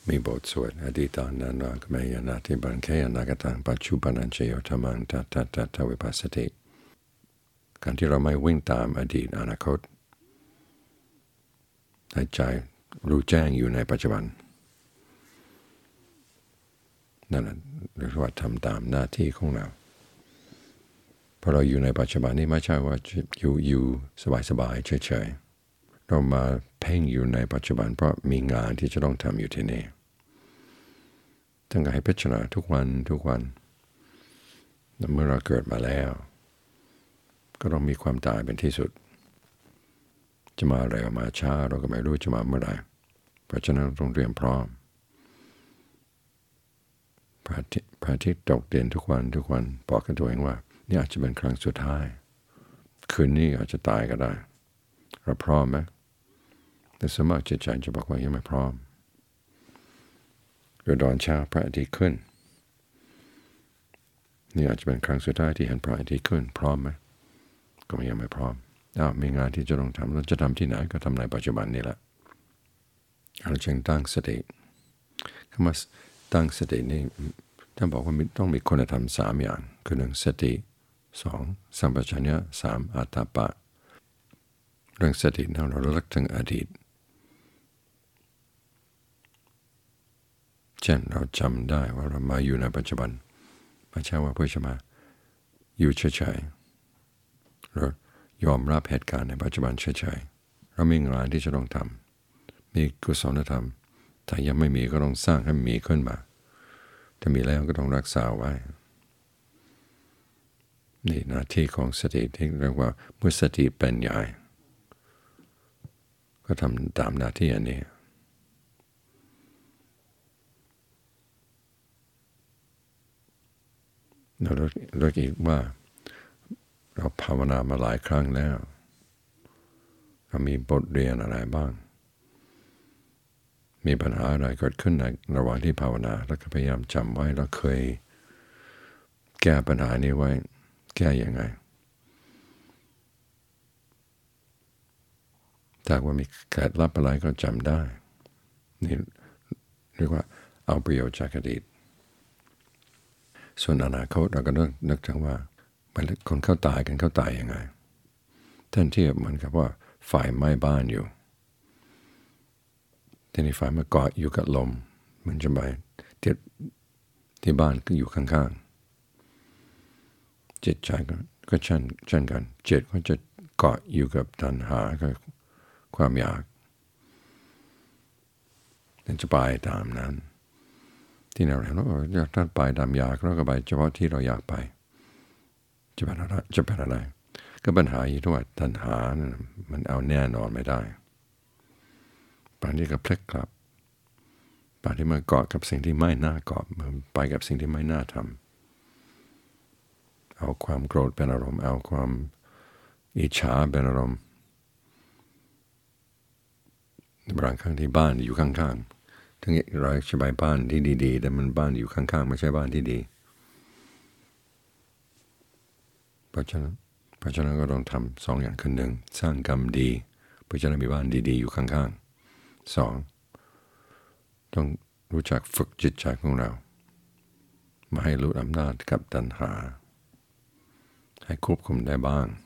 มีบทสวดอดีตานานากเมยนาทิบังเคยนากตังปัจจุบันเจโยธรรมังทัตวิปัสสติการที่เราไม่วิ่งตามอดีตอนาคตให้ใจรู้แจ้งอยู่ในปัจจุบันนั่นแหละเรียกว่าทำตามหน้าที่ของเราพอเราอยู่ในปัจจุบันนี้ไม่ใช่ว่าอยู่สบายเฉยๆเรามาเพ่งอยู่ในปัจจุบันเพราะมีงานที่จะต้องทำอยู่ที่นี่ทั้งให้พิจารณาทุกวันเมื่อเราเกิดมาแล้วก็ต้องมีความตายเป็นที่สุดจะมาเร็วมาช้าเราก็ไม่รู้จะมาเมื่อไหร่เพราะฉะนั้นต้องเตรียมพร้อมพระอาทิตย์ตกเด่นทุกวันบอกกับตัวเองว่านี่อาจจะเป็นครั้งสุดท้ายคืนนี้อาจจะตายก็ได้เราพร้อมไหมแต่สมมติจิตใจจะบอกว่ายังไม่พร้อมโดยตอนเช้าพระอาทิตย์ขึ้นนี่อาจจะเป็นครั้งสุดท้ายที่เห็นพระอาทิตย์ขึ้นพร้อมไหมก็ยังไม่พร้อมมีงานที่จะต้องทำเราจะทำที่ไหนก็ทำในปัจจุบันนี่แหละเราจึงตั้งสติคำว่าตั้งสตินี่ท่านบอกว่าต้องมีคุณธรรม3อย่างคือ1สติ2สัมปชัญญะ3อาตตปะเรื่องสติเราระลึกถึงอดีตเช่นเราจำได้ว่าเรามาอยู่ในปัจจุบันไม่ใช่ว่าเพื่อจะมาอยู่เฉยๆเรายอมรับเหตุการณ์ในปัจจุบันเฉยๆเรามีงานที่จะต้องทำมีกุศลธรรมถ้ายังไม่มีก็ต้องสร้างให้มีขึ้นมาถ้ามีแล้วก็ต้องรักษาไว้นี่หน้าที่ของสติที่เรียกว่าเมื่อสติเป็นใหญ่ก็ทำตามหน้าที่อันนี้เราเรียกอีกว่าเราภาวนามาหลายครั้งแล้วเรามีบทเรียนอะไรบ้างมีปัญหาอะไรเกิดขึ้นในระหว่างที่ภาวนาแล้วก็พยายามจำไว้เราเคยแก้ปัญหานี้ไว้แก้ยังไงถ้าว่ามีเคล็ดลับอะไรก็จำได้นี่เรียกว่าเอาประโยชน์จากอดีตส่วนอนาคตเราก็นึกถึงว่าคนเขาตายกันเขาตายยังไงท่านเทียบเหมือนกับว่าไฟไหม้บ้านอยู่ทีนี้ไฟมาเกาะอยู่กับลมมันจะไปที่บ้านก็อยู่ข้างๆจิตใจก็เช่นกันจิตก็จะเกาะอยู่กับตัณหากับความอยากนั่นจะไปตามนั้นที่เราเห็นว่าถ้าไปตามอยากเราก็ไปเฉพาะที่เราอยากไปจะเป็นอะไรก็ปัญหาอยู่ที่ว่าตัณหามันเอาแน่นอนไม่ได้บางทีก็พลิกกลับบางทีมันเกาะกับสิ่งที่ไม่น่าเกาะมันไปกับสิ่งที่ไม่น่าทำเอาความโกรธเป็นอารมณ์เอาความอิจฉาเป็นอารมณ์บางครั้งที่บ้านอยู่ข้างๆทั้งเราจะไปบ้านที่ดีๆแต่มันบ้านอยู่ข้างๆไม่ใช่บ้านที่ดีเพราะฉะนั้นก็ต้องทำ2อย่างคือ1สร้างกรรมดีเพื่อจะได้มีบ้านดีๆอยู่ข้างๆ2ต้องรู้จักฝึกจิตใจของเรามาให้รู้อำนาจกับตัณหาให้ควบคุมได้บ้าง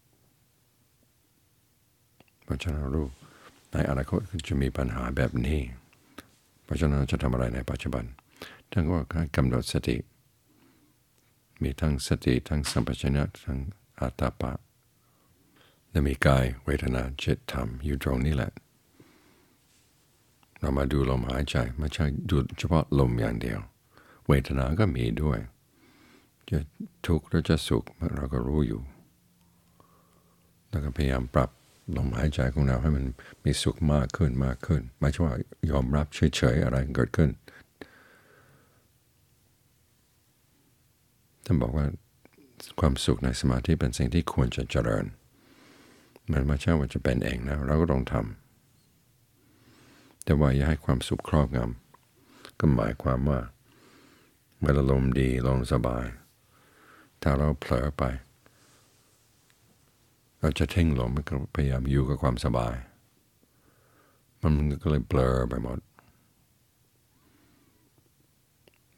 เพราะฉะนั้นรู้ในอนาคตจะมีปัญหาแบบนี้เพราะฉะนั้นจะทำอะไรในปัจจุบันท่านก็กำหนดสติมีทั้งสติทั้งสัมปชัญญะทั้งอาตตปะและมีกายเวทนาจิตธรรมอยู่ตรงนี้แหละเรามาดูลมหายใจไม่ใช่ดูเฉพาะลมอย่างเดียวเวทนาก็มีด้วยจะทุกข์หรือจะสุขเราก็รู้อยู่แล้วก็พยายามปรับลมหายใจของเราให้มันมีสุขมากขึ้นไม่ใช่ว่ายอมรับเฉยๆอะไรเกิดขึ้นท่านบอกว่าความสุขในสมาธิเป็นสิ่งที่ควรจะเจริญมันไม่ใช่ว่าจะเป็นเองนะเราก็ต้องทำแต่ว่าอย่าให้ความสุขครอบงำก็หมายความว่าเมื่อลมดีลมสบายถ้าเราเผลอไปเราจะทิ้งลมมันก็พยายามอยู่กับความสบายมันก็เลยเบลอไปหมด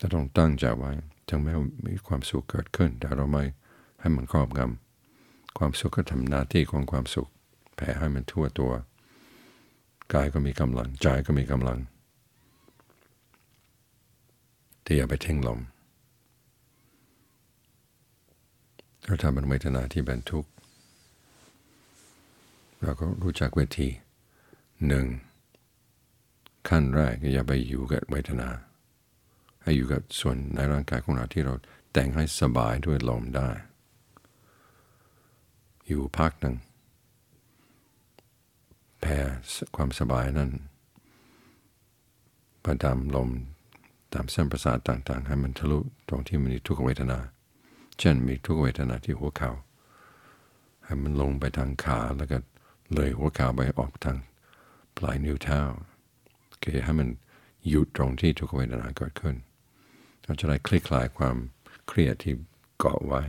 จะต้องตั้งใจไว้ถึงแม้มีความสุขเกิดขึ้นแต่เราไม่ให้มันครอบงำความสุขก็ทำหน้าที่ของความสุขแผ่ให้มันทั่วตัวกายก็มีกำลังใจก็มีกำลังที่จะไปทิ้งลมเราทำเป็นเวทนาที่เป็นทุกข์เราก็รู้จักวิธีหนึ่งขั้นแรกอย่าไปอยู่กับเวทนาให้อยู่กับส่วนในร่างกายของเราที่เราแต่งให้สบายด้วยลมได้อยู่พักหนึ่งแผ่ความสบายนั้นไปตามลมตามเส้นประสาทต่างๆให้มันทะลุตรงที่มันมีทุกขเวทนาเช่นมีทุกขเวทนาที่หัวเข่าให้มันลงไปทางขาแล้วก็เลยหัวเข่าไปออกทางปลายนิ้วเท้าคือให้มันหยุดตรงที่ทุกขเวทนาเกิดขึ้นเราจะได้คลี่คลายความเครียดที่เกาะไว้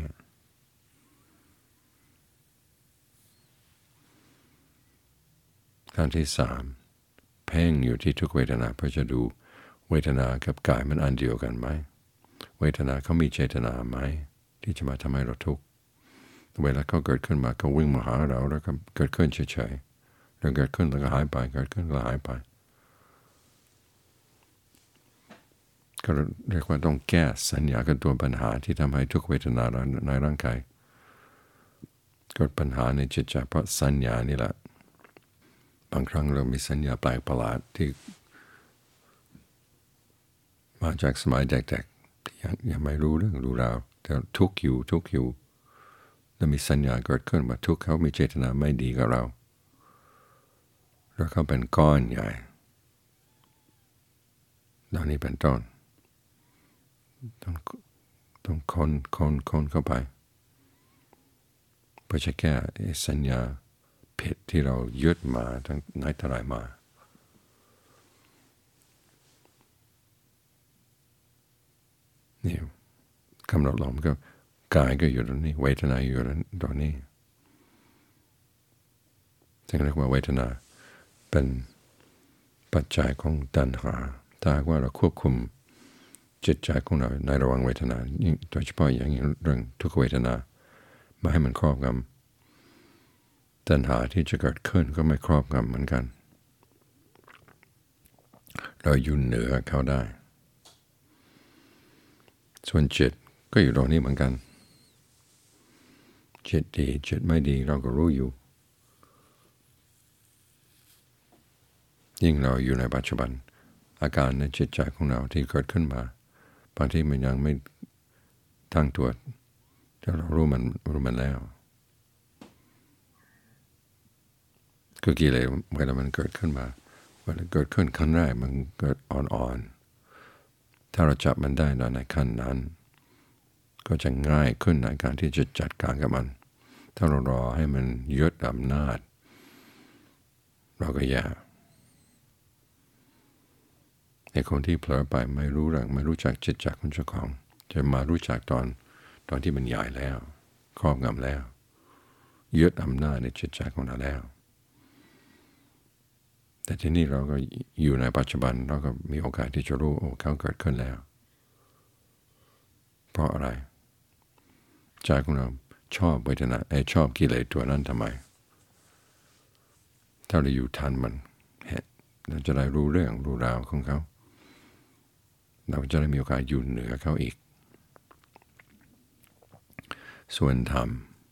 ขั้นที่สามเพ่งอยู่ที่ทุกเวทนาเพื่อจะดูเวทนากับกายมันอันเดียวกันไหมเวทนาเขามีเจตนาไหมที่จะมาทำให้เราทุกข์เวลาเขาเกิดขึ้นมาเขาวิ่งมาหาเราแล้วก็เกิดขึ้นเฉยๆแล้วเกิดขึ้นแล้วก็หายไปเกิดขึ้นแล้วหายไปก็เรียกว่าต้องแก้สัญญากับตัวปัญหาที่ทำให้ทุกเวทนาในร่างกายเกิดปัญหาในจิตใจเพราะสัญญานี่แหละบางครั้งเรามีสัญญาแปลกประหลาดที่มาจากสมัยเด็กๆที่ยังไม่รู้เรื่องรู้ราวแต่ทุกข์อยู่แล้วมีสัญญาเกิดขึ้นว่าทุกข์เขามีเจตนาไม่ดีกับเราแล้วเขาเป็นก้อนใหญ่ดังนี้เป็นต้นต้องคนเข้าไปเพื่อจะแก้สัญญาผิดที่เรายึดมาทั้งไหนแต่ไรมานี่กำหนดลมก็กายก็อยู่ตรงนี้เวทนาอยู่ตรงนี้ซึ่งเรียกว่าเวทนาเป็นปัจจัยของตัณหาถ้าว่าเราควบคุมจิตใจของเราในระหว่างเวทนาโดยเฉพาะอย่างยิ่งเรื่องทุกขเวทนาไม่ให้มันครอบงำตัณหาที่จะเกิดขึ้นก็ไม่ครอบงำเหมือนกันเราอยู่เหนือเขาได้ส่วนจิตก็อยู่ตรงนี้เหมือนกันจิตดีจิตไม่ดีเราก็รู้อยู่ยิ่งเราอยู่ในปัจจุบันอาการในจิตใจของเราที่เกิดขึ้นมาบางทีมันยังไม่ตั้งตัวแต่เรารู้มันแล้วก็กิเลสเวลามันเกิดขึ้นมาเวลาเกิดขึ้นขั้นแรกมันเกิดอ่อนๆถ้าเราจับมันได้ในขั้นนั้นก็จะง่ายขึ้นในการที่จะจัดการกับมันถ้าเรารอให้มันยึดอำนาจเราก็แย่ในคนที่เผลอไปไม่รู้เรื่องไม่รู้จักจิตใจของเจ้าของจะมารู้จักตอนที่มันใหญ่แล้วครอบงำแล้วยึดอำนาจในจิตใจของเราแล้วแต่ที่นี่เราก็อยู่ในปัจจุบันเราก็มีโอกาสที่จะรู้เขาเกิดขึ้นแล้วเพราะอะไรใจของเราชอบเวทนาชอบกิเลสตัวนั้นทำไมถ้าเราอยู่ทันมันเราจะได้รู้เรื่องรู้ราวของเขาเราจะได้มีโอกาสอยู่เหนือเขาอีกส่วนธรรม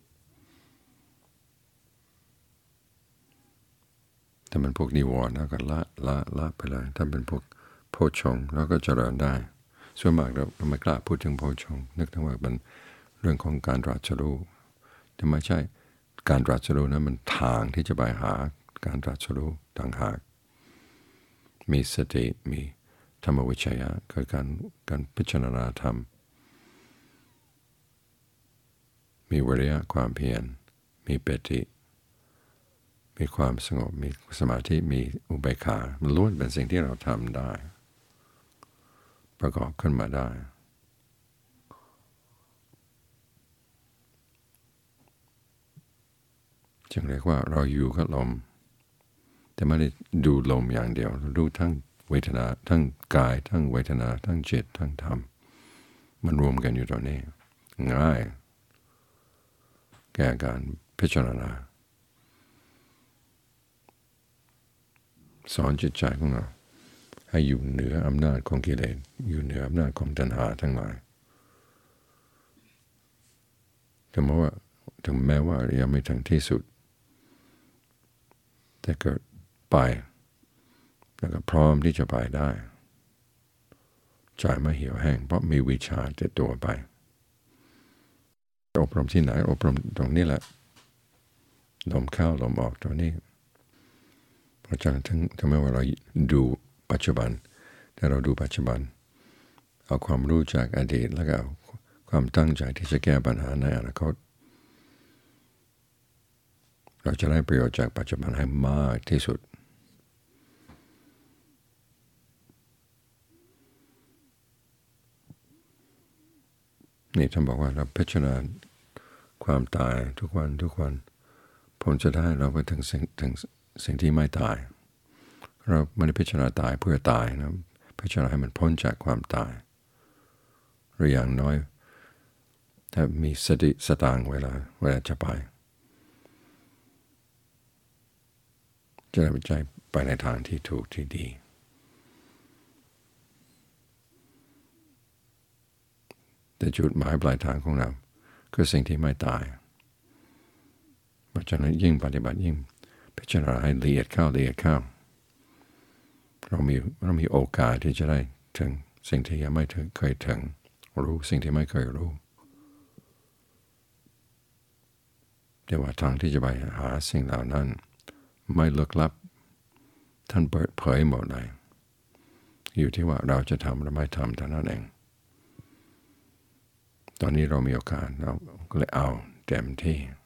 ถ้าเป็นพวกนิวรณ์เราก็ละไปเลยถ้าเป็นพวกโพชฌงค์เราก็เจริญได้ส่วนมากเราไม่กล้าพูดถึงโพชฌงค์นึกถึงว่าเป็นเรื่องของการตรัสรู้แต่ไม่ใช่การตรัสรู้นั้นมันทางที่จะไปหาการตรัสรู้ต่างหากมีสติมีธรรมวิชัยคือการพิจารณาธรรมมีวิริยะความเพียรมีปิติมีความสงบมีสมาธิมีอุเบกขามันล้วนเป็นสิ่งที่เราทำได้ประกอบขึ้นมาได้จึงเรียกว่าเราอยู่กับลมแต่ไม่ได้ดูลมอย่างเดียวดูทั้งเวทนาทั้งกายทั้งเวทนาทั้งจิตทั้งธรรมมันรวมกันอยู่ตรงนี้ง่ายแก่การพิจารณาสอนจิตใจของเราให้อยู่เหนืออำนาจของกิเลสอยู่เหนืออำนาจของตัณหาทั้งหลายถึงแม้ว่ายังไม่ถึงที่สุดแต่เกิดไปแล้วก็พร้อมที่จะไปได้ใจไม่เหี่ยวแห้งเพราะมีวิชาติดตัวไปอบรมที่ไหนอบรมตรงนี้แหละลมเข้าลมออกตรงนี้เพราะฉะนั้นถึงแม้ว่าเราดูปัจจุบันแต่เราดูปัจจุบันเอาความรู้จากอดีตแล้วก็ความตั้งใจที่จะแก้ปัญหาในอนาคตเราจะได้ประโยชน์จากปัจจุบันให้มากที่สุดนี่ท่านบอกว่าเราพิจารณาความตายทุกวันผลจะได้เราไปถึงสิ่งที่ไม่ตายเราไม่ได้พิจารณาตายเพื่อตายนะพิจารณาให้มันพ้นจากความตายหรืออย่างน้อยถ้ามีสติสตางค์เวลาจะไปจะได้ใจไปในทางที่ถูกที่ดีแต่จุดหมายปลายทางของเราคือสิ่งที่ไม่ตายเพราะฉะนั้นยิ่งปฏิบัติยิ่งพิจารณาให้ละเอียดเข้าเรามีโอกาสที่จะได้ถึงสิ่งที่ยังไม่เคยถึงรู้สิ่งที่ไม่เคยรู้แต่ว่าทางที่จะไปหาสิ่งเหล่านั้นไม่ลึกลับท่านเปิดเผยหมดเลยอยู่ที่ว่าเราจะทำหรือไม่ทำเท่านั้นเองตอนนี้เรามีโอกาสเราก็เลยเอาเต็มที่